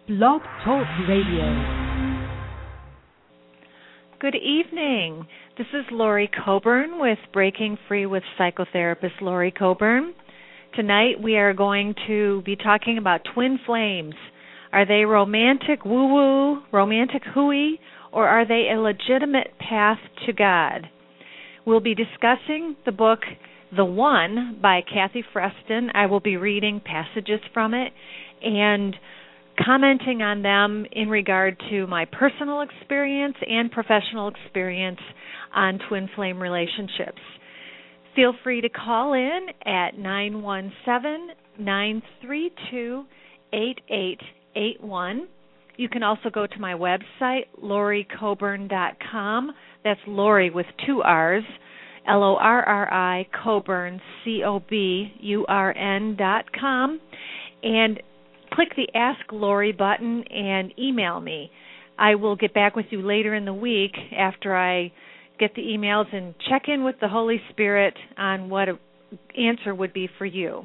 Blog Talk Radio. Good evening. This is Lori Coburn with Breaking Free with Psychotherapist Lori Coburn. Tonight we are going to be talking about twin flames. Are they romantic woo-woo, romantic hooey, or are they a legitimate path to God? We'll be discussing the book The One by Kathy Freston. I will be reading passages from it and commenting on them in regard to my personal experience and professional experience on twin flame relationships. Feel free to call in at 917-932-8881. You can also go to my website, loricoburn.com. That's Lori with two R's, Lorri, Coburn, Coburn.com. And click the Ask Lori button and email me. I will get back with you later in the week after I get the emails and check in with the Holy Spirit on what an answer would be for you.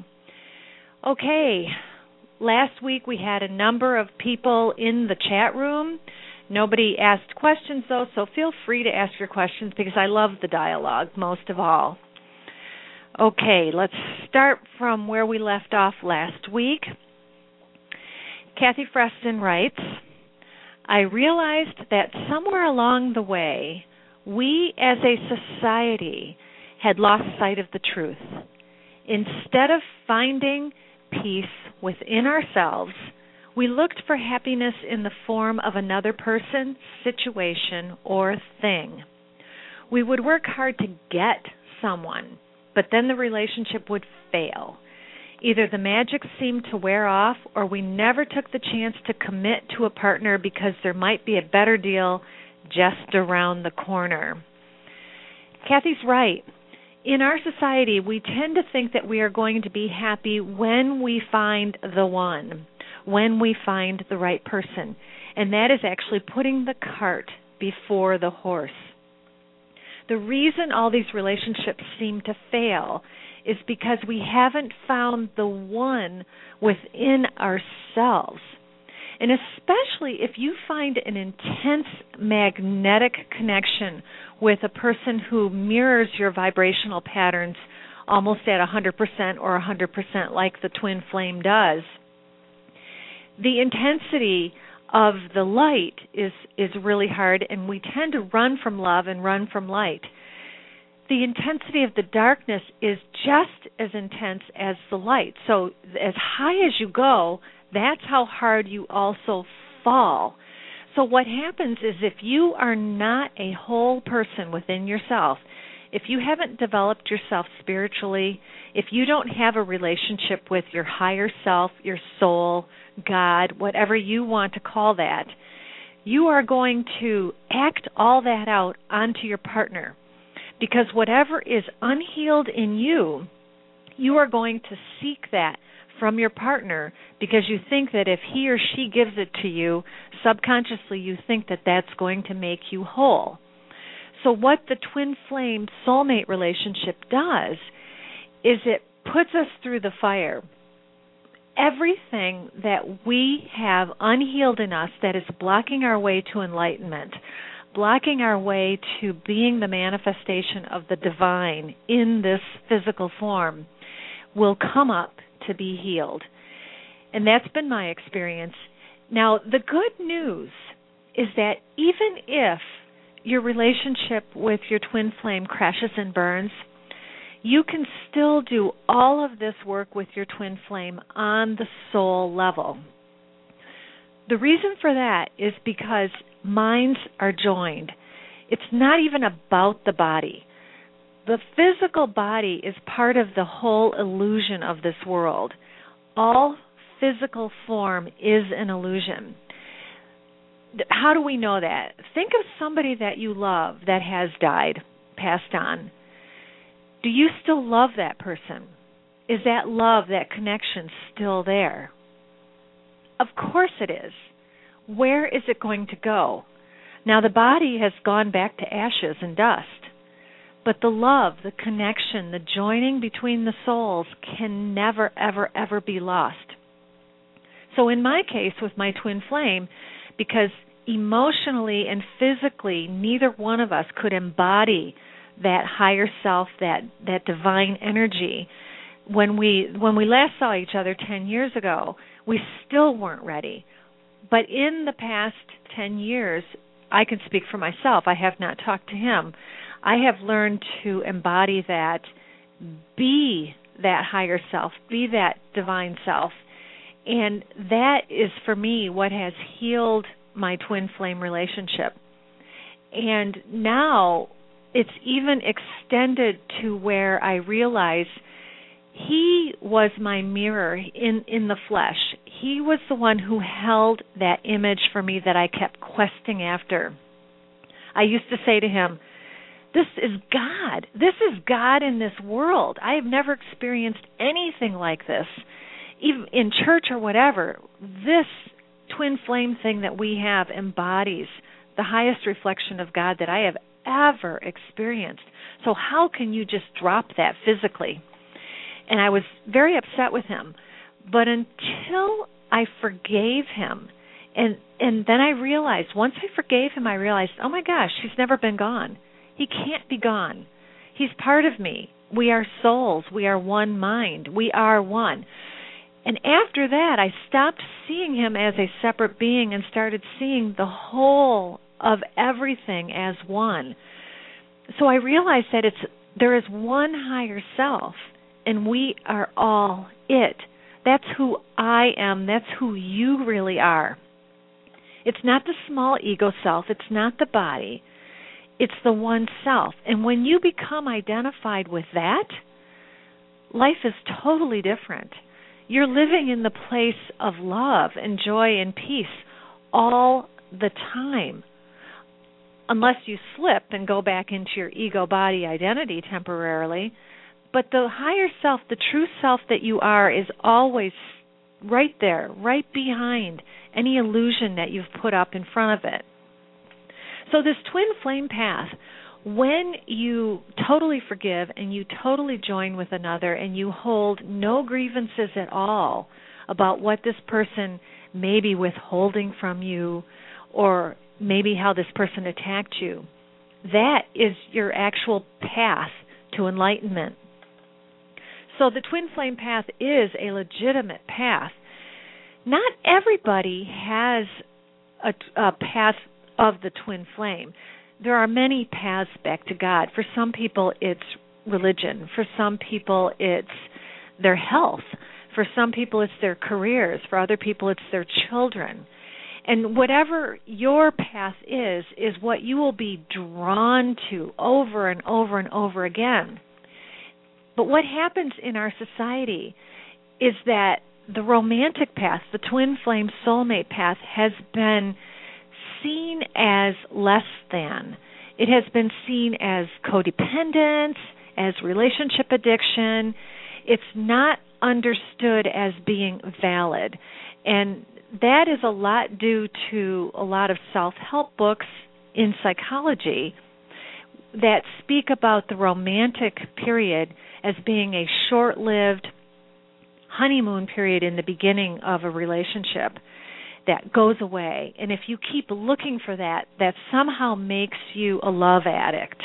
Okay, last week we had a number of people in the chat room. Nobody asked questions though, so feel free to ask your questions because I love the dialogue most of all. Okay, let's start from where we left off last week. Kathy Freston writes, I realized that somewhere along the way, we as a society had lost sight of the truth. Instead of finding peace within ourselves, we looked for happiness in the form of another person, situation, or thing. We would work hard to get someone, but then the relationship would fail. Either the magic seemed to wear off or we never took the chance to commit to a partner because there might be a better deal just around the corner. Kathy's right. In our society, we tend to think that we are going to be happy when we find the one, when we find the right person. And that is actually putting the cart before the horse. The reason all these relationships seem to fail is because we haven't found the one within ourselves. And especially if you find an intense magnetic connection with a person who mirrors your vibrational patterns almost at 100% or 100% like the twin flame does, the intensity of the light is really hard, and we tend to run from love and run from light. The intensity of the darkness is just as intense as the light. So as high as you go, that's how hard you also fall. So what happens is if you are not a whole person within yourself, if you haven't developed yourself spiritually, if you don't have a relationship with your higher self, your soul, God, whatever you want to call that, you are going to act all that out onto your partner. Because whatever is unhealed in you, you are going to seek that from your partner because you think that if he or she gives it to you, subconsciously you think that that's going to make you whole. So what the twin flame soulmate relationship does is it puts us through the fire. Everything that we have unhealed in us that is blocking our way to enlightenment, blocking our way to being the manifestation of the divine in this physical form, will come up to be healed. And that's been my experience. Now, the good news is that even if your relationship with your twin flame crashes and burns, you can still do all of this work with your twin flame on the soul level. The reason for that is because minds are joined. It's not even about the body. The physical body is part of the whole illusion of this world. All physical form is an illusion. How do we know that? Think of somebody that you love that has died, passed on. Do you still love that person? Is that love, that connection still there? Of course it is. Where is it going to go? Now the body has gone back to ashes and dust, but the love, the connection, the joining between the souls can never, ever, ever be lost. So in my case with my twin flame, because emotionally and physically neither one of us could embody that higher self, that divine energy, when we last saw each other 10 years ago, we still weren't ready. But in the past 10 years, I can speak for myself. I have not talked to him. I have learned to embody that, be that higher self, be that divine self. And that is, for me, what has healed my twin flame relationship. And now it's even extended to where I realize he was my mirror in the flesh. He was the one who held that image for me that I kept questing after. I used to say to him, this is God. This is God in this world. I have never experienced anything like this, even in church or whatever. This twin flame thing that we have embodies the highest reflection of God that I have ever experienced. So how can you just drop that physically? And I was very upset with him. But until I forgave him, and then I realized, once I forgave him, I realized, oh my gosh, he's never been gone. He can't be gone. He's part of me. We are souls. We are one mind. We are one. And after that, I stopped seeing him as a separate being and started seeing the whole of everything as one. So I realized that there is one higher self, and we are all it. That's who I am. That's who you really are. It's not the small ego self. It's not the body. It's the one self. And when you become identified with that, life is totally different. You're living in the place of love and joy and peace all the time, unless you slip and go back into your ego body identity temporarily. But the higher self, the true self that you are, is always right there, right behind any illusion that you've put up in front of it. So this twin flame path, when you totally forgive and you totally join with another and you hold no grievances at all about what this person may be withholding from you or maybe how this person attacked you, that is your actual path to enlightenment. So the twin flame path is a legitimate path. Not everybody has a path of the twin flame. There are many paths back to God. For some people, it's religion. For some people, it's their health. For some people, it's their careers. For other people, it's their children. And whatever your path is what you will be drawn to over and over and over again. But what happens in our society is that the romantic path, the twin flame soulmate path, has been seen as less than. It has been seen as codependence, as relationship addiction. It's not understood as being valid. And that is a lot due to a lot of self-help books in psychology that speak about the romantic period as being a short-lived honeymoon period in the beginning of a relationship that goes away. And if you keep looking for that, that somehow makes you a love addict.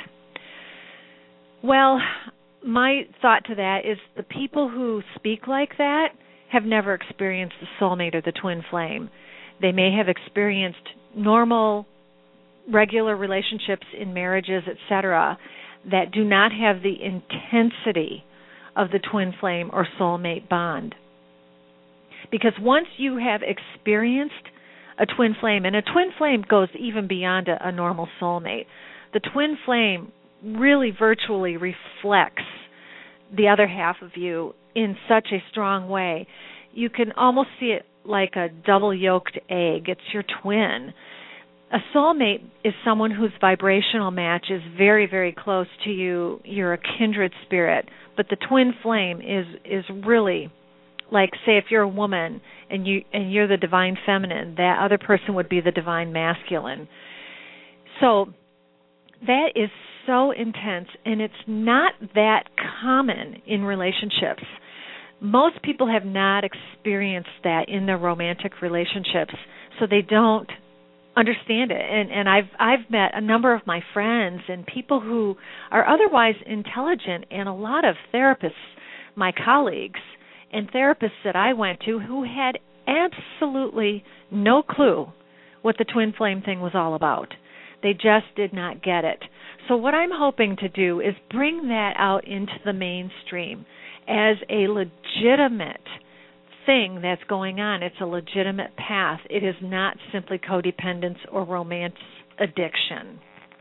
Well, my thought to that is the people who speak like that have never experienced the soulmate or the twin flame. They may have experienced normal, regular relationships in marriages, etc., that do not have the intensity of the twin flame or soulmate bond. Because once you have experienced a twin flame, and a twin flame goes even beyond a normal soulmate, the twin flame really virtually reflects the other half of you in such a strong way. You can almost see it like a double-yolked egg. It's your twin. A soulmate is someone whose vibrational match is very, very close to you. You're a kindred spirit. But the twin flame is really like, say, if you're a woman and you're the divine feminine, that other person would be the divine masculine. So that is so intense, and it's not that common in relationships. Most people have not experienced that in their romantic relationships, so they don't understand it. And I've met a number of my friends and people who are otherwise intelligent, and a lot of therapists, my colleagues, and therapists that I went to who had absolutely no clue what the twin flame thing was all about. They just did not get it. So what I'm hoping to do is bring that out into the mainstream as a legitimate thing that's going on. It's a legitimate path. It is not simply codependence or romance addiction.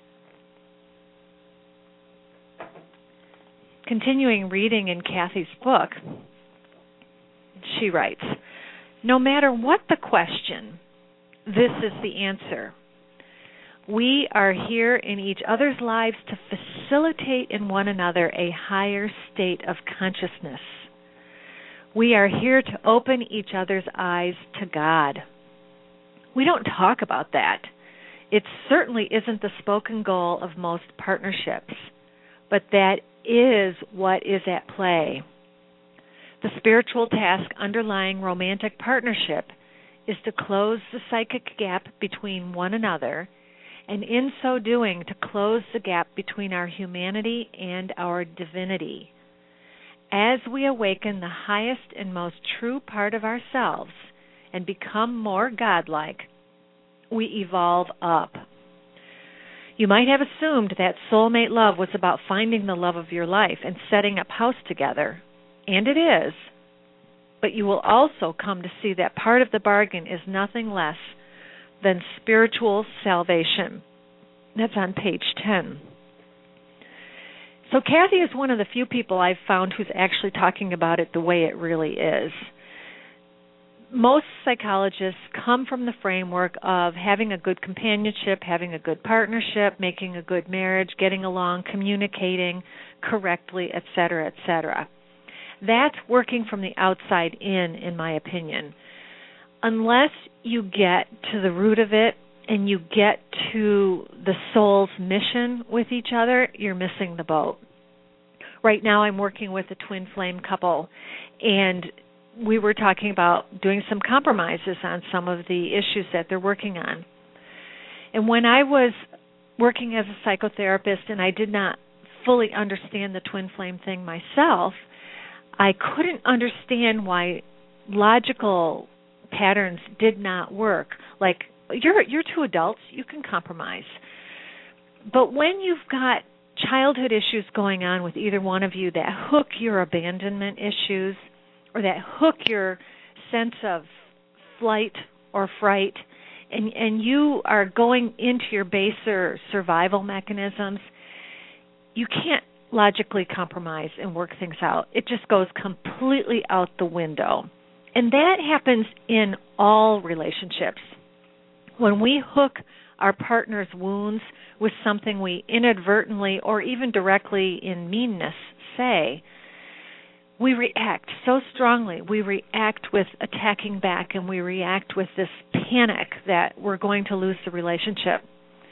Continuing reading in Kathy's book, she writes, "No matter what the question, this is the answer. We are here in each other's lives to facilitate in one another a higher state of consciousness. We are here to open each other's eyes to God. We don't talk about that. It certainly isn't the spoken goal of most partnerships, but that is what is at play. The spiritual task underlying romantic partnership is to close the psychic gap between one another, and in so doing to close the gap between our humanity and our divinity. As we awaken the highest and most true part of ourselves and become more godlike, we evolve up. You might have assumed that soulmate love was about finding the love of your life and setting up house together, and it is. But you will also come to see that part of the bargain is nothing less than spiritual salvation." That's on page 10. So Kathy is one of the few people I've found who's actually talking about it the way it really is. Most psychologists come from the framework of having a good companionship, having a good partnership, making a good marriage, getting along, communicating correctly, etc., etc. That's working from the outside in my opinion. Unless you get to the root of it and you get to the soul's mission with each other, you're missing the boat. Right now I'm working with a twin flame couple, and we were talking about doing some compromises on some of the issues that they're working on. And when I was working as a psychotherapist and I did not fully understand the twin flame thing myself, I couldn't understand why logical patterns did not work. Like, you're two adults, you can compromise. But when you've got childhood issues going on with either one of you that hook your abandonment issues or that hook your sense of flight or fright, and you are going into your baser survival mechanisms, you can't logically compromise and work things out. It just goes completely out the window. And that happens in all relationships. When we hook our partner's wounds with something we inadvertently or even directly in meanness say, we react so strongly. We react with attacking back, and we react with this panic that we're going to lose the relationship.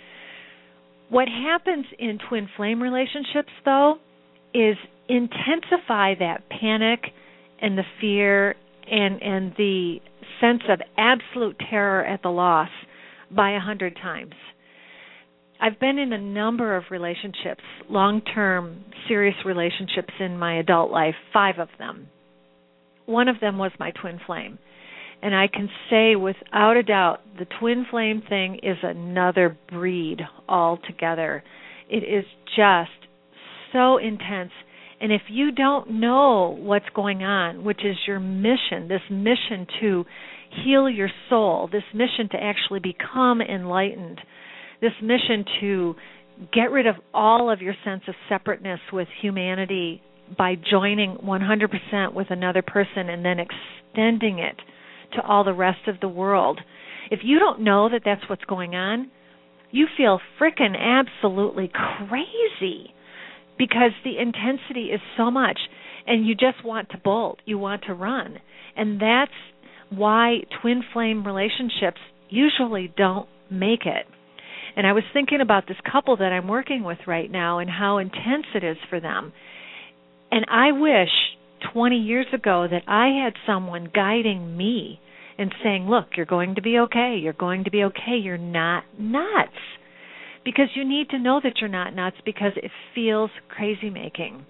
What happens in twin flame relationships, though, is intensify that panic and the fear and the sense of absolute terror at the loss by 100 times. I've been in a number of relationships, long-term, serious relationships in my adult life, 5 of them. One of them was my twin flame. And I can say without a doubt, the twin flame thing is another breed altogether. It is just so intense. And if you don't know what's going on, which is your mission, this mission to heal your soul, this mission to actually become enlightened, this mission to get rid of all of your sense of separateness with humanity by joining 100% with another person and then extending it to all the rest of the world. If you don't know that that's what's going on, you feel frickin' absolutely crazy because the intensity is so much and you just want to bolt, you want to run. And that's why twin flame relationships usually don't make it. And I was thinking about this couple that I'm working with right now and how intense it is for them. And I wish 20 years ago that I had someone guiding me and saying, look, you're going to be okay. You're going to be okay. You're not nuts. Because you need to know that you're not nuts because it feels crazy making.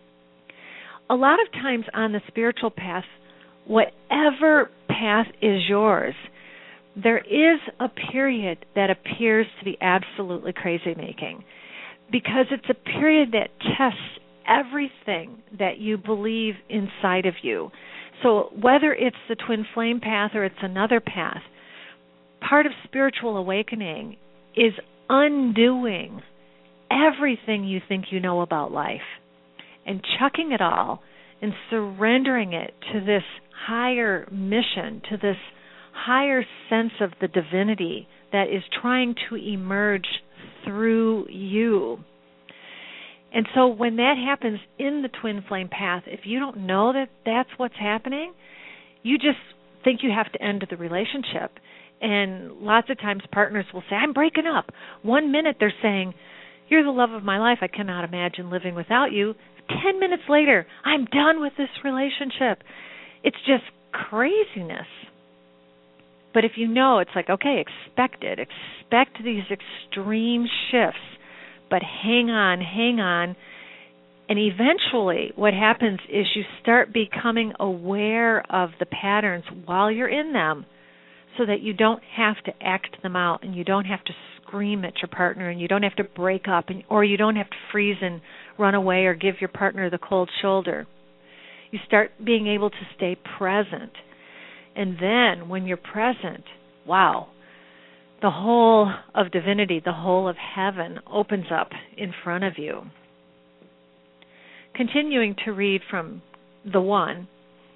A lot of times on the spiritual path, whatever path is yours, there is a period that appears to be absolutely crazy making because it's a period that tests everything that you believe inside of you. So whether it's the twin flame path or it's another path, part of spiritual awakening is undoing everything you think you know about life and chucking it all and surrendering it to this higher mission, to this higher sense of the divinity that is trying to emerge through you. And so when that happens in the twin flame path, if you don't know that that's what's happening, you just think you have to end the relationship. And lots of times partners will say, I'm breaking up. 1 minute they're saying, you're the love of my life. I cannot imagine living without you. 10 minutes later, I'm done with this relationship. It's just craziness. But if you know, it's like, okay, expect it. Expect these extreme shifts. But hang on. And eventually what happens is you start becoming aware of the patterns while you're in them so that you don't have to act them out and you don't have to scream at your partner and you don't have to break up or you don't have to freeze and run away or give your partner the cold shoulder. You start being able to stay present. And then when you're present, wow, the whole of divinity, the whole of heaven opens up in front of you. Continuing to read from the One.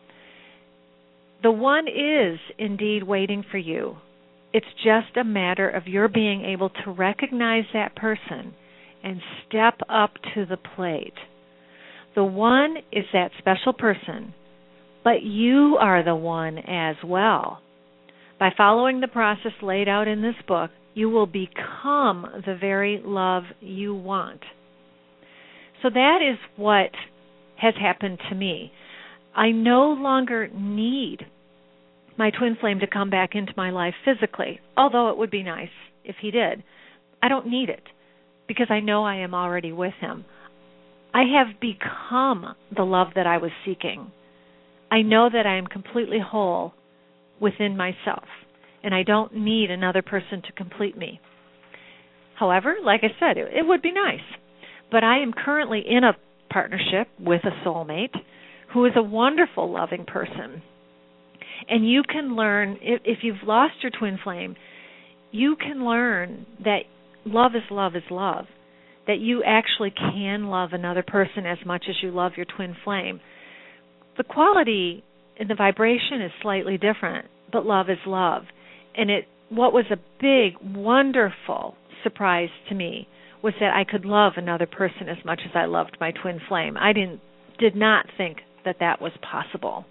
The One is indeed waiting for you. It's just a matter of your being able to recognize that person and step up to the plate. The One is that special person, but you are the One as well. By following the process laid out in this book, you will become the very love you want. So that is what has happened to me. I no longer need my twin flame to come back into my life physically, although it would be nice if he did. I don't need it because I know I am already with him. I have become the love that I was seeking. I know that I am completely whole within myself, and I don't need another person to complete me. However, like I said, it would be nice. But I am currently in a partnership with a soulmate who is a wonderful, loving person. And you can learn, if you've lost your twin flame, you can learn that love is love is love, that you actually can love another person as much as you love your twin flame. The quality and the vibration is slightly different, but love is love. And what was a big, wonderful surprise to me was that I could love another person as much as I loved my twin flame. I did not think that was possible.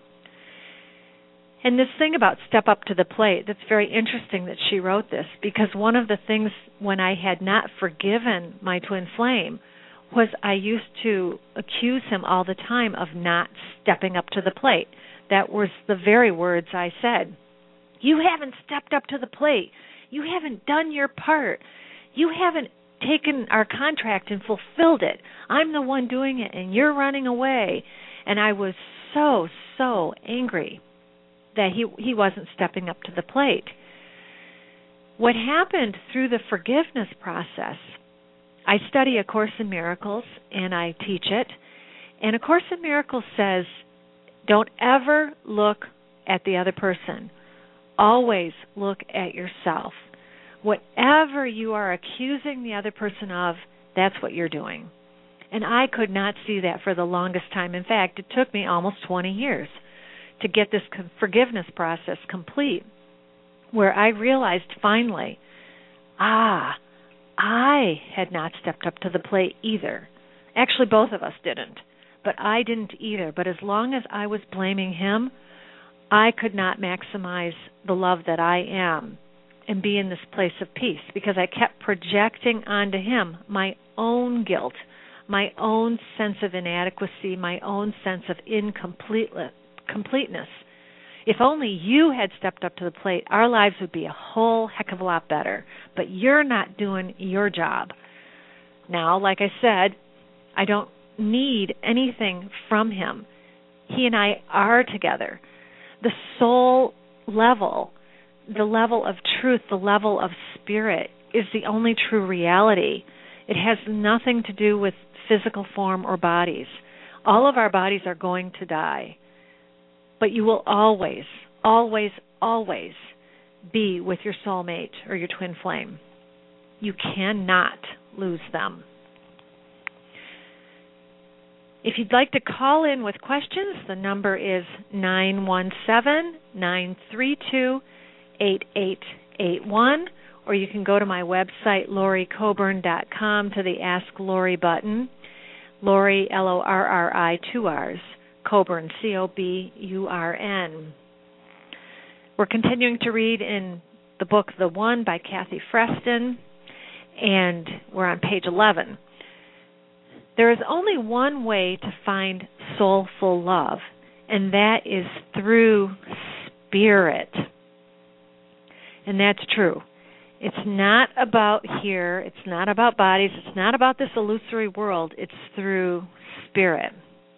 And this thing about step up to the plate, that's very interesting that she wrote this, because one of the things when I had not forgiven my twin flame was I used to accuse him all the time of not stepping up to the plate. That was the very words I said. You haven't stepped up to the plate. You haven't done your part. You haven't taken our contract and fulfilled it. I'm the one doing it, and you're running away. And I was so angry that he wasn't stepping up to the plate. What happened through the forgiveness process, I study A Course in Miracles, and I teach it. And A Course in Miracles says, don't ever look at the other person. Always look at yourself. Whatever you are accusing the other person of, that's what you're doing. And I could not see that for the longest time. In fact, it took me almost 20 years to get this forgiveness process complete, where I realized finally, I had not stepped up to the plate either. Actually, both of us didn't, but I didn't either. But as long as I was blaming him, I could not maximize the love that I am and be in this place of peace, because I kept projecting onto him my own guilt, my own sense of inadequacy, my own sense of incompleteness. If only you had stepped up to the plate, our lives would be a whole heck of a lot better. But you're not doing your job. Now, like I said, I don't need anything from him. He and I are together. The soul level, the level of truth, the level of spirit is the only true reality. It has nothing to do with physical form or bodies. All of our bodies are going to die. But you will always, always, always be with your soulmate or your twin flame. You cannot lose them. If you'd like to call in with questions, the number is 917-932-8881, or you can go to my website, LoriCoburn.com, to the Ask Lori button. Lori, Lorri, 2 R's. Coburn, Coburn. We're continuing to read in the book The One by Kathy Freston, and we're on page 11. There is only one way to find soulful love, and that is through spirit. And that's true. It's not about here, it's not about bodies, it's not about this illusory world, it's through spirit.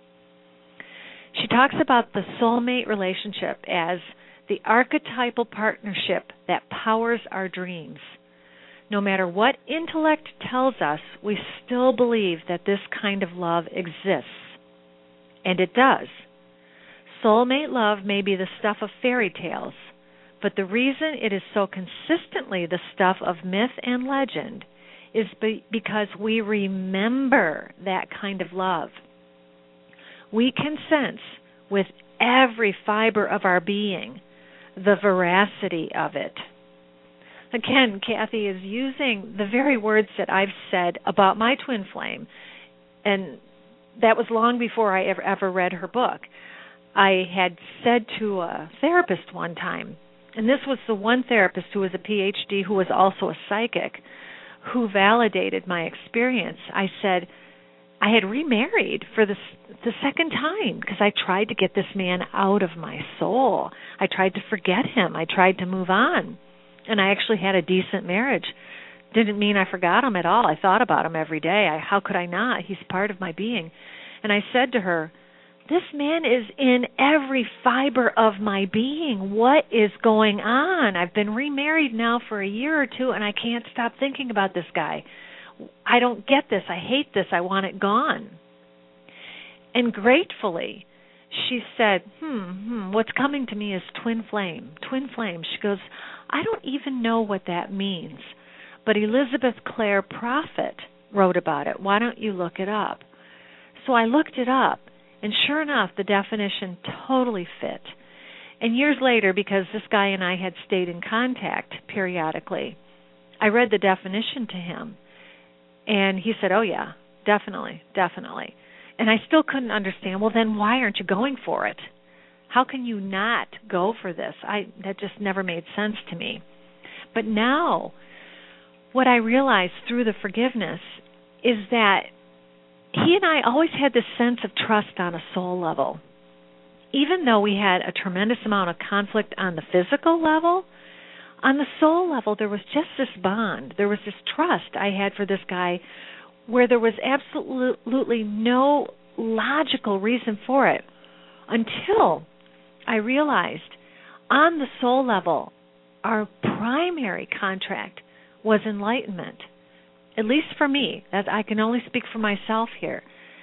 She talks about the soulmate relationship as the archetypal partnership that powers our dreams. No matter what intellect tells us, we still believe that this kind of love exists. And it does. Soulmate love may be the stuff of fairy tales, but the reason it is so consistently the stuff of myth and legend is because we remember that kind of love. We can sense with every fiber of our being the veracity of it. Again, Kathy is using the very words that I've said about my twin flame, and that was long before I ever read her book. I had said to a therapist one time, and this was the one therapist who was a PhD who was also a psychic, who validated my experience. I said, I had remarried for the second time because I tried to get this man out of my soul. I tried to forget him. I tried to move on. And I actually had a decent marriage. Didn't mean I forgot him at all. I thought about him every day. How could I not? He's part of my being. And I said to her, this man is in every fiber of my being. What is going on? I've been remarried now for a year or two, and I can't stop thinking about this guy. I don't get this. I hate this. I want it gone. And gratefully, she said, what's coming to me is twin flame. Twin flame. She goes, I don't even know what that means, but Elizabeth Clare Prophet wrote about it. Why don't you look it up? So I looked it up, and sure enough, the definition totally fit. And years later, because this guy and I had stayed in contact periodically, I read the definition to him, and he said, oh yeah, definitely, definitely. And I still couldn't understand, well then why aren't you going for it? How can you not go for this? That just never made sense to me. But now, what I realized through the forgiveness is that he and I always had this sense of trust on a soul level. Even though we had a tremendous amount of conflict on the physical level, on the soul level there was just this bond. There was this trust I had for this guy where there was absolutely no logical reason for it until I realized on the soul level our primary contract was enlightenment. At least for me, that I can only speak for myself here.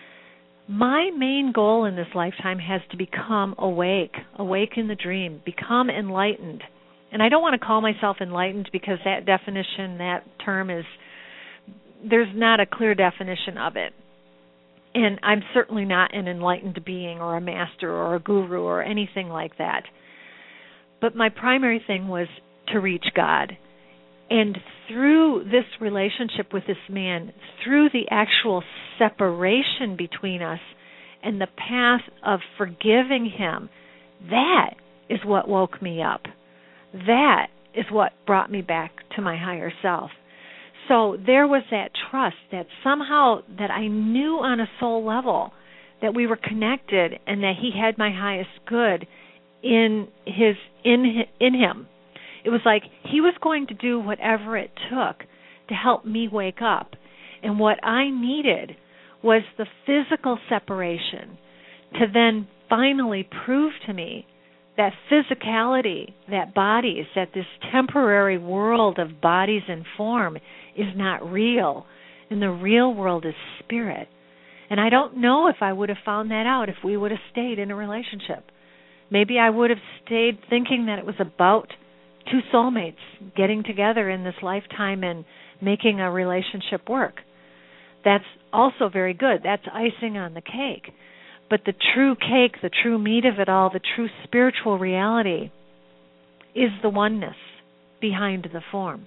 My main goal in this lifetime has to become awake in the dream, become enlightened. And I don't want to call myself enlightened because that definition, that term is, there's not a clear definition of it. And I'm certainly not an enlightened being or a master or a guru or anything like that. But my primary thing was to reach God. And through this relationship with this man, through the actual separation between us and the path of forgiving him, that is what woke me up. That is what brought me back to my higher self. So there was that trust that somehow that I knew on a soul level that we were connected and that he had my highest good in him. It was like he was going to do whatever it took to help me wake up. And what I needed was the physical separation to then finally prove to me that physicality, that bodies, that this temporary world of bodies and form is not real, and the real world is spirit. And I don't know if I would have found that out if we would have stayed in a relationship. Maybe I would have stayed thinking that it was about two soulmates getting together in this lifetime and making a relationship work. That's also very good. That's icing on the cake. But the true cake, the true meat of it all, the true spiritual reality is the oneness behind the form.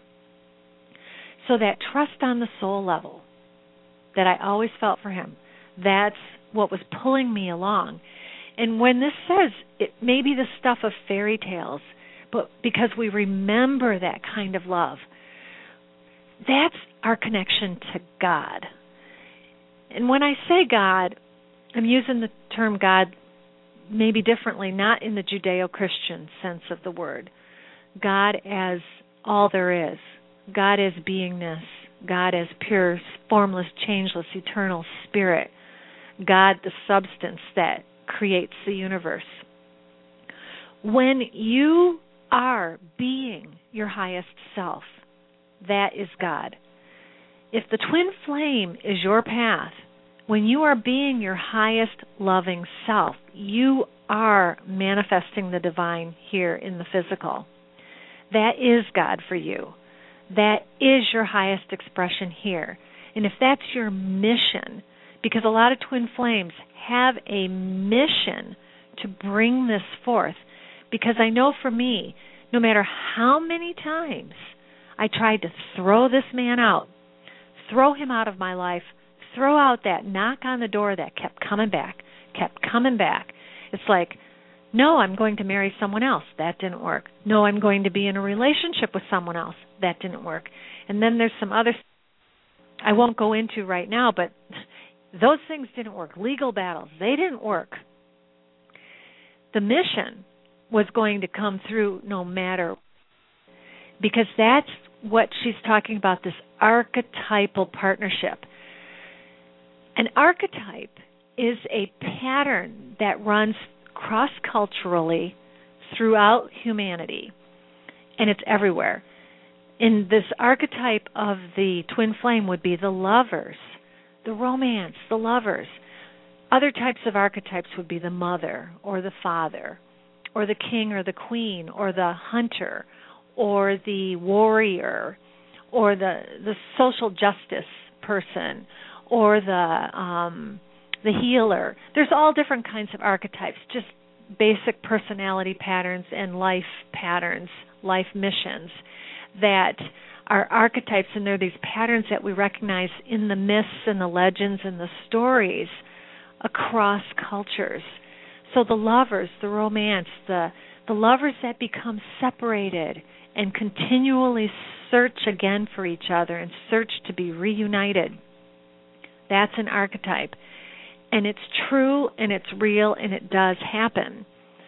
So that trust on the soul level that I always felt for him, that's what was pulling me along. And when this says it may be the stuff of fairy tales, but because we remember that kind of love, that's our connection to God. And when I say God, I'm using the term God maybe differently, not in the Judeo-Christian sense of the word. God as all there is. God as beingness. God as pure, formless, changeless, eternal spirit. God, the substance that creates the universe. When you are being your highest self, that is God. If the twin flame is your path, when you are being your highest loving self, you are manifesting the divine here in the physical. That is God for you. That is your highest expression here. And if that's your mission, because a lot of twin flames have a mission to bring this forth, because I know for me, no matter how many times I tried to throw this man out, throw him out of my life, throw out that knock on the door that kept coming back. It's like, no, I'm going to marry someone else. That didn't work. No, I'm going to be in a relationship with someone else. That didn't work. And then there's some other I won't go into right now, but those things didn't work. Legal battles, they didn't work. The mission was going to come through no matter, because that's what she's talking about, this archetypal partnership. An archetype is a pattern that runs cross-culturally throughout humanity, and it's everywhere. And this archetype of the twin flame would be the lovers, the romance, the lovers. Other types of archetypes would be the mother or the father or the king or the queen or the hunter or the warrior or the social justice person or the healer. There's all different kinds of archetypes, just basic personality patterns and life patterns, life missions that are archetypes, and they're these patterns that we recognize in the myths and the legends and the stories across cultures. So the lovers, the romance, the lovers that become separated and continually search again for each other and search to be reunited, that's an archetype. And it's true and it's real and it does happen.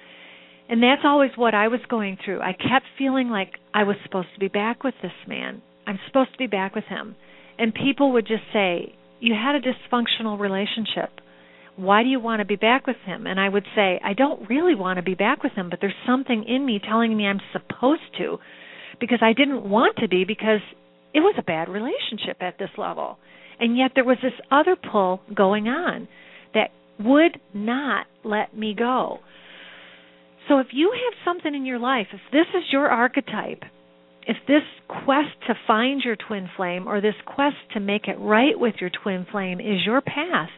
And that's always what I was going through. I kept feeling like I was supposed to be back with this man. I'm supposed to be back with him. And people would just say, you had a dysfunctional relationship. Why do you want to be back with him? And I would say, I don't really want to be back with him, but there's something in me telling me I'm supposed to, because I didn't want to be, because it was a bad relationship at this level. And yet there was this other pull going on that would not let me go. So if you have something in your life, if this is your archetype, if this quest to find your twin flame or this quest to make it right with your twin flame is your path,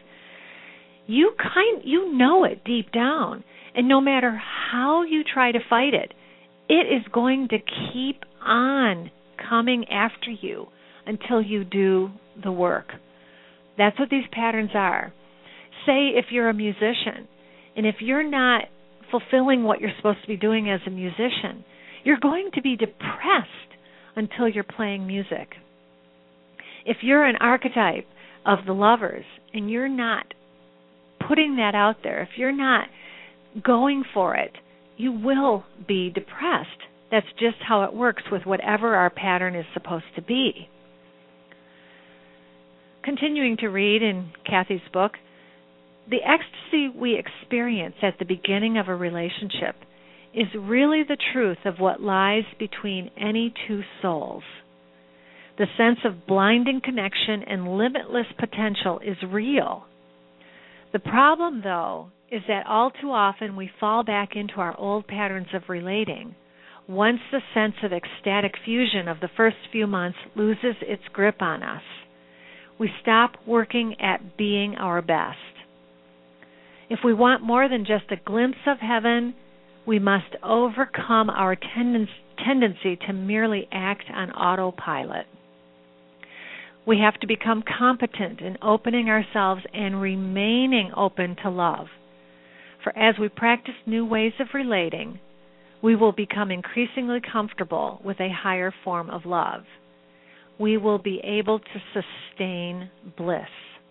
you know it deep down. And no matter how you try to fight it, it is going to keep on coming after you until you do the work. That's what these patterns are. Say if you're a musician, and if you're not fulfilling what you're supposed to be doing as a musician, you're going to be depressed until you're playing music. If you're an archetype of the lovers and you're not putting that out there, if you're not going for it, you will be depressed. That's just how it works with whatever our pattern is supposed to be. Continuing to read in Kathy's book, the ecstasy we experience at the beginning of a relationship is really the truth of what lies between any two souls. The sense of blinding connection and limitless potential is real. The problem, though, is that all too often we fall back into our old patterns of relating once the sense of ecstatic fusion of the first few months loses its grip on us. We stop working at being our best. If we want more than just a glimpse of heaven, we must overcome our tendency to merely act on autopilot. We have to become competent in opening ourselves and remaining open to love. For as we practice new ways of relating, we will become increasingly comfortable with a higher form of love. We will be able to sustain bliss.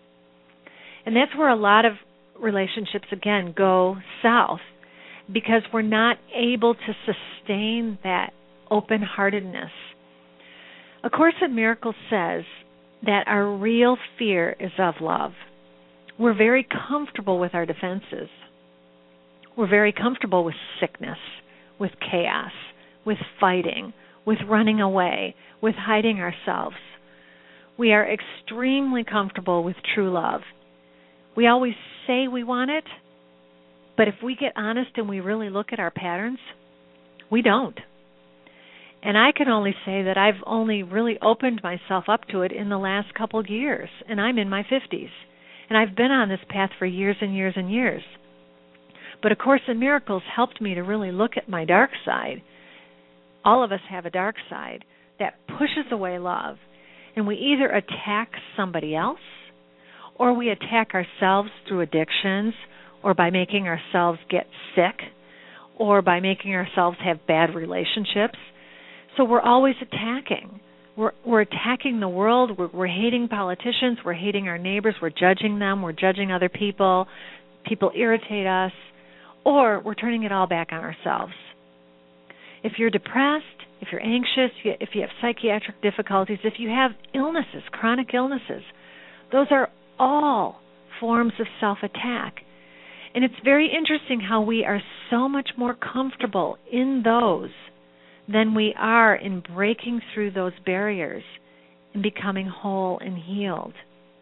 And that's where a lot of relationships, again, go south, because we're not able to sustain that open-heartedness. A Course in Miracles says that our real fear is of love. We're very comfortable with our defenses. We're very comfortable with sickness, with chaos, with fighting, with running away, with hiding ourselves. We are extremely comfortable with true love. We always say we want it, but if we get honest and we really look at our patterns, we don't. And I can only say that I've only really opened myself up to it in the last couple of years, and I'm in my 50s. And I've been on this path for years and years and years. But A Course in Miracles helped me to really look at my dark side. All of us have a dark side that pushes away love. And we either attack somebody else, or we attack ourselves through addictions, or by making ourselves get sick, or by making ourselves have bad relationships. So we're always attacking. We're attacking the world. We're hating politicians. We're hating our neighbors. We're judging them. We're judging other people. People irritate us. Or we're turning it all back on ourselves. If you're depressed, if you're anxious, if you have psychiatric difficulties, if you have illnesses, chronic illnesses, those are all forms of self-attack. And it's very interesting how we are so much more comfortable in those than we are in breaking through those barriers and becoming whole and healed.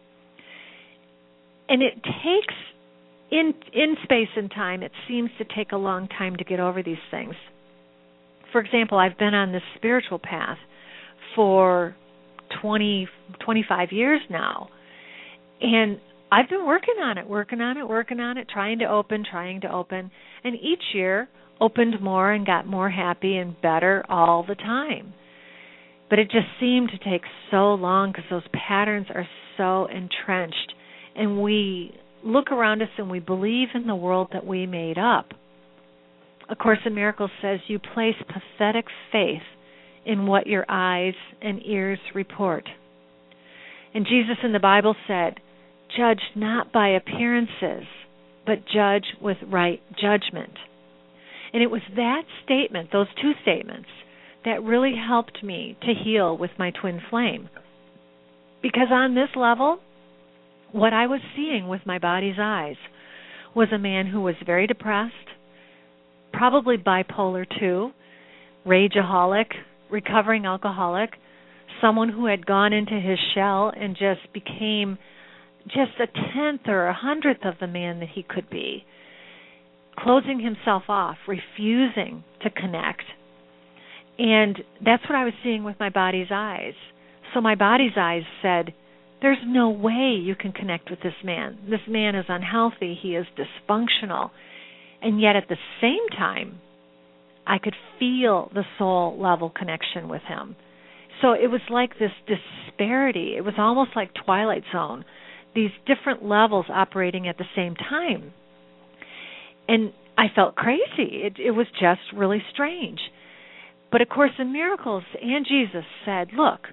And it takes, in space and time, it seems to take a long time to get over these things. For example, I've been on this spiritual path for 25 years now. And I've been working on it, trying to open. And each year opened more and got more happy and better all the time. But it just seemed to take so long because those patterns are so entrenched. And we look around us and we believe in the world that we made up. A Course in Miracles says you place pathetic faith in what your eyes and ears report. And Jesus in the Bible said, judge not by appearances, but judge with right judgment. And it was that statement, those two statements, that really helped me to heal with my twin flame. Because on this level, what I was seeing with my body's eyes was a man who was very depressed, probably bipolar 2, rageaholic, recovering alcoholic, someone who had gone into his shell and just became just a tenth or a hundredth of the man that he could be, closing himself off, refusing to connect. And that's what I was seeing with my body's eyes. So my body's eyes said, there's no way you can connect with this man. This man is unhealthy. He is dysfunctional. And yet at the same time, I could feel the soul level connection with him. So it was like this disparity. It was almost like Twilight Zone, these different levels operating at the same time. And I felt crazy. It was just really strange. But A Course in Miracles and Jesus said, look,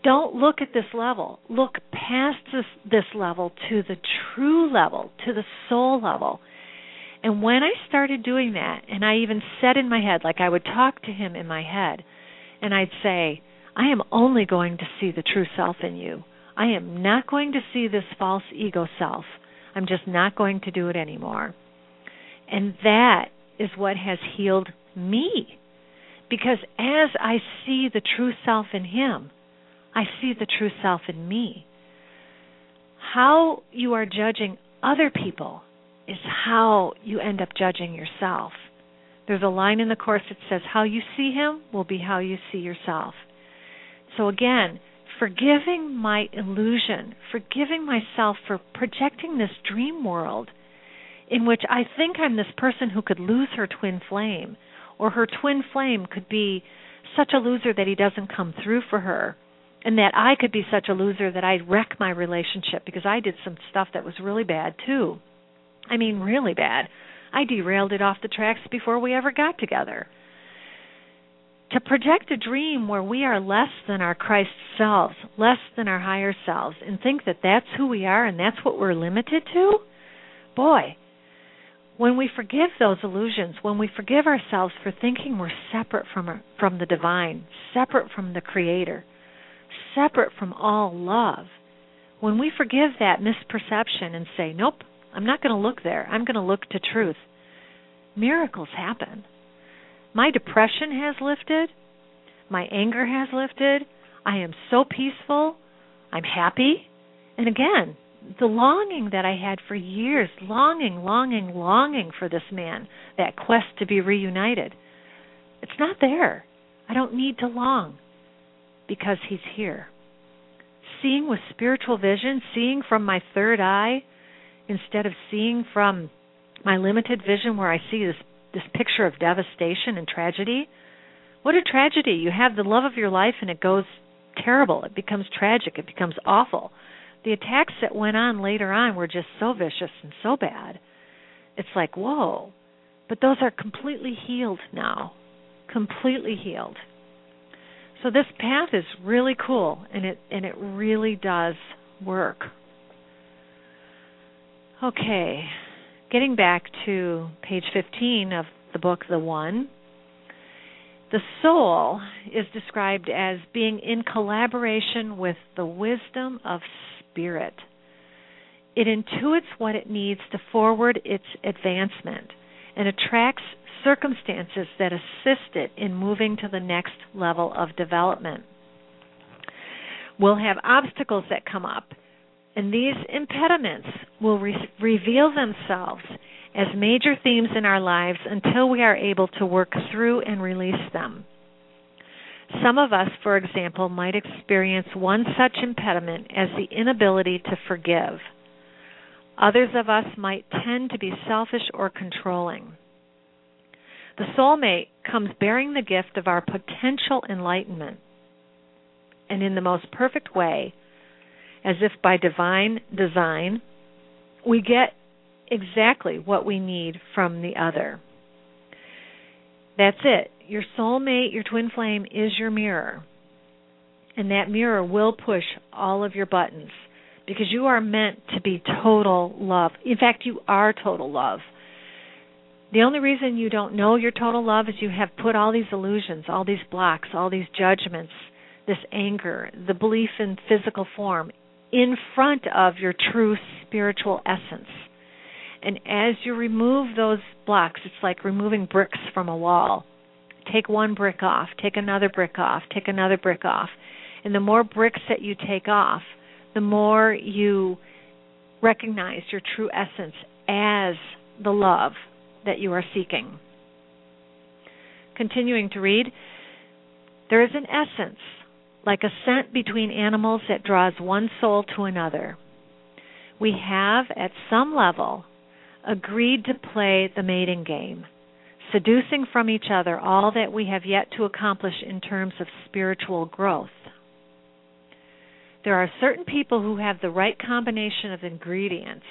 don't look at this level. Look past this level to the true level, to the soul level. And when I started doing that, and I even said in my head, like I would talk to him in my head, and I'd say, I am only going to see the true self in you. I am not going to see this false ego self. I'm just not going to do it anymore. And that is what has healed me. Because as I see the true self in him, I see the true self in me. How you are judging other people is how you end up judging yourself. There's a line in the Course that says, how you see him will be how you see yourself. So again, forgiving my illusion, forgiving myself for projecting this dream world in which I think I'm this person who could lose her twin flame, or her twin flame could be such a loser that he doesn't come through for her, and that I could be such a loser that I'd wreck my relationship because I did some stuff that was really bad too. I mean, really bad. I derailed it off the tracks before we ever got together. To project a dream where we are less than our Christ selves, less than our higher selves, and think that that's who we are and that's what we're limited to, boy, when we forgive those illusions, when we forgive ourselves for thinking we're separate from the divine, separate from the Creator, separate from all love, when we forgive that misperception and say, nope, I'm not going to look there, I'm going to look to truth, miracles happen. My depression has lifted, my anger has lifted, I am so peaceful, I'm happy, and again, the longing that I had for years, longing for this man, that quest to be reunited, it's not there. I don't need to long because he's here. Seeing with spiritual vision, seeing from my third eye, instead of seeing from my limited vision where I see this picture of devastation and tragedy. What a tragedy. You have the love of your life and it goes terrible. It becomes tragic. It becomes awful. The attacks that went on later on were just so vicious and so bad. It's like, whoa. But those are completely healed now. Completely healed. So this path is really cool, and it really does work. Okay, getting back to page 15 of the book, The One, the soul is described as being in collaboration with the wisdom of spirit. It intuits what it needs to forward its advancement and attracts circumstances that assist it in moving to the next level of development. We'll have obstacles that come up, and these impediments will reveal themselves as major themes in our lives until we are able to work through and release them. Some of us, for example, might experience one such impediment as the inability to forgive. Others of us might tend to be selfish or controlling. The soulmate comes bearing the gift of our potential enlightenment, and in the most perfect way, as if by divine design, we get exactly what we need from the other. That's it. Your soulmate, your twin flame, is your mirror. And that mirror will push all of your buttons because you are meant to be total love. In fact, you are total love. The only reason you don't know you're total love is you have put all these illusions, all these blocks, all these judgments, this anger, the belief in physical form in front of your true spiritual essence. And as you remove those blocks, it's like removing bricks from a wall. Take one brick off, take another brick off, take another brick off. And the more bricks that you take off, the more you recognize your true essence as the love that you are seeking. Continuing to read, there is an essence, like a scent between animals that draws one soul to another. We have, at some level, agreed to play the mating game, seducing from each other all that we have yet to accomplish in terms of spiritual growth. There are certain people who have the right combination of ingredients,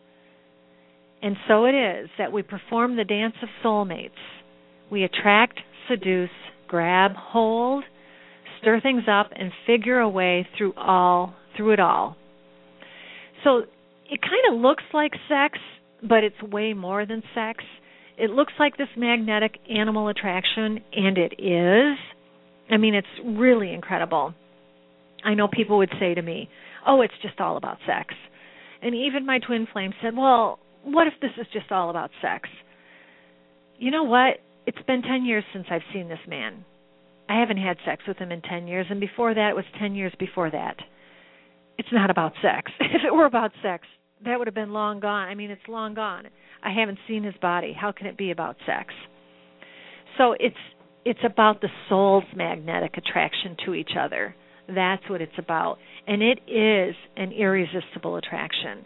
and so it is that we perform the dance of soulmates. We attract, seduce, grab, hold, stir things up and figure a way through it all. So it kind of looks like sex, but it's way more than sex. It looks like this magnetic animal attraction, and it is. I mean, it's really incredible. I know people would say to me, oh, it's just all about sex. And even my twin flame said, well, what if this is just all about sex? You know what? It's been 10 years since I've seen this man. I haven't had sex with him in 10 years, and before that, it was 10 years before that. It's not about sex. If it were about sex, that would have been long gone. I mean, it's long gone. I haven't seen his body. How can it be about sex? So it's about the soul's magnetic attraction to each other. That's what it's about. And it is an irresistible attraction.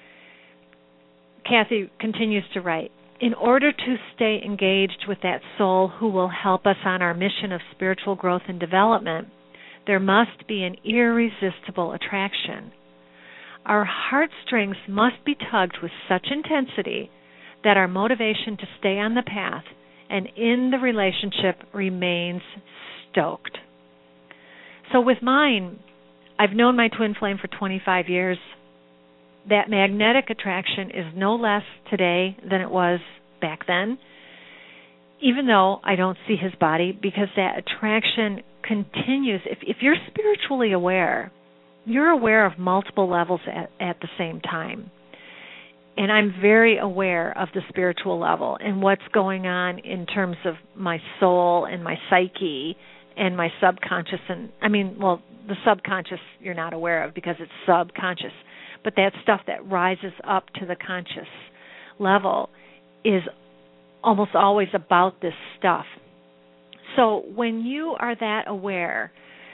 Kathy continues to write, in order to stay engaged with that soul who will help us on our mission of spiritual growth and development, there must be an irresistible attraction. Our heartstrings must be tugged with such intensity that our motivation to stay on the path and in the relationship remains stoked. So with mine, I've known my twin flame for 25 years. That magnetic attraction is no less today than it was back then, even though I don't see his body, because that attraction continues. If you're spiritually aware, you're aware of multiple levels at the same time. And I'm very aware of the spiritual level and what's going on in terms of my soul and my psyche and my subconscious. And the subconscious you're not aware of because it's subconscious. But that stuff that rises up to the conscious level is almost always about this stuff. So when you are that aware,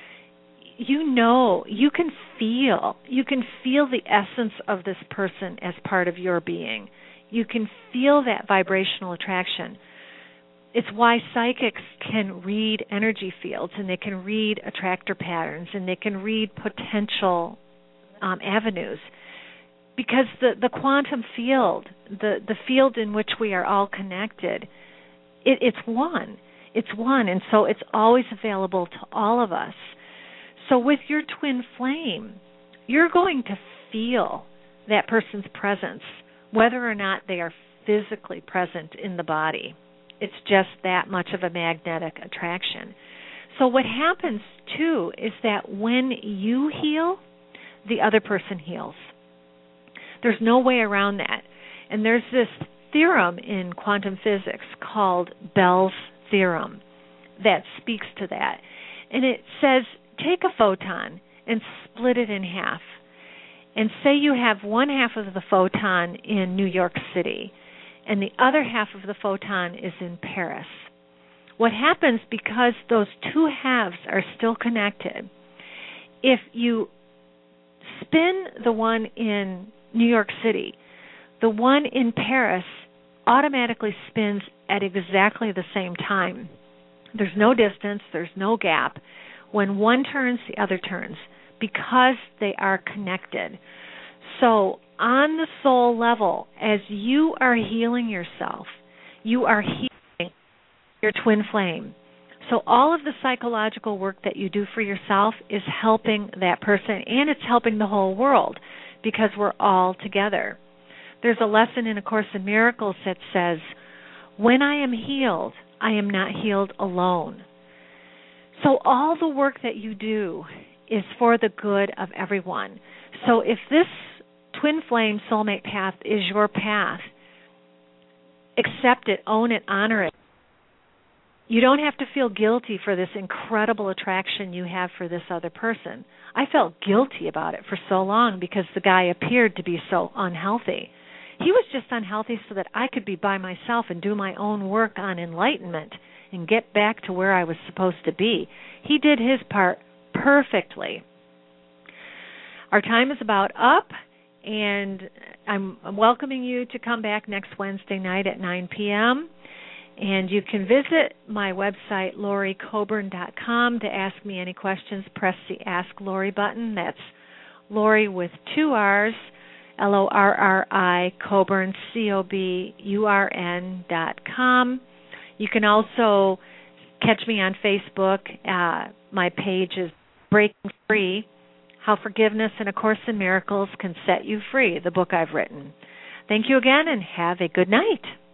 you know, you can feel the essence of this person as part of your being. You can feel that vibrational attraction. It's why psychics can read energy fields, and they can read attractor patterns, and they can read potential avenues, because the quantum field, the field in which we are all connected, it's one. It's one, and so it's always available to all of us. So with your twin flame, you're going to feel that person's presence, whether or not they are physically present in the body. It's just that much of a magnetic attraction. So what happens, too, is that when you heal, the other person heals. There's no way around that. And there's this theorem in quantum physics called Bell's theorem that speaks to that. And it says, take a photon and split it in half. And say you have one half of the photon in New York City and the other half of the photon is in Paris. What happens, because those two halves are still connected, if you spin the one in New York City, the one in Paris automatically spins at exactly the same time. There's no distance, there's no gap. When one turns, the other turns, because they are connected. So on the soul level, as you are healing yourself, you are healing your twin flame. So all of the psychological work that you do for yourself is helping that person, and it's helping the whole world, because we're all together. There's a lesson in A Course in Miracles that says, when I am healed, I am not healed alone. So all the work that you do is for the good of everyone. So if this twin flame soulmate path is your path, accept it, own it, honor it. You don't have to feel guilty for this incredible attraction you have for this other person. I felt guilty about it for so long because the guy appeared to be so unhealthy. He was just unhealthy so that I could be by myself and do my own work on enlightenment and get back to where I was supposed to be. He did his part perfectly. Our time is about up, and I'm welcoming you to come back next Wednesday night at 9 p.m., and you can visit my website, LoriCoburn.com, to ask me any questions. Press the Ask Lori button. That's Lori with 2 R's, Lorri, Coburn, COBURN.com. You can also catch me on Facebook. My page is Breaking Free, How Forgiveness and A Course in Miracles Can Set You Free, the book I've written. Thank you again, and have a good night.